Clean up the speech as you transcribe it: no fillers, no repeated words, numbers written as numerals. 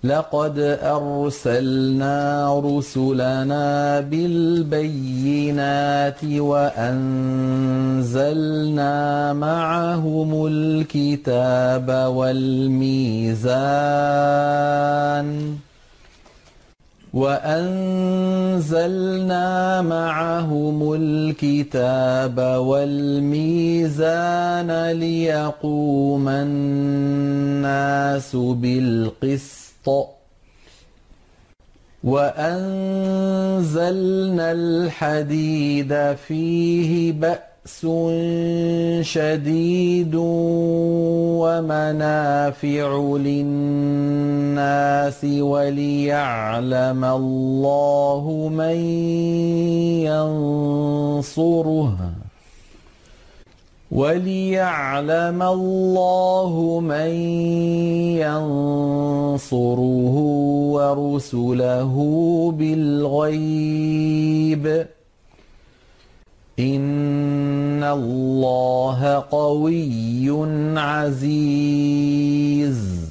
لقد أرسلنا رسلنا بالبينات وأنزلنا معهم الكتاب والميزان ليقوم الناس بالقسط وأنزلنا الحديد فيه بأس شديد ومنافع للناس وليعلم الله من ينصره ورسله بالغيب إن الله قوي عزيز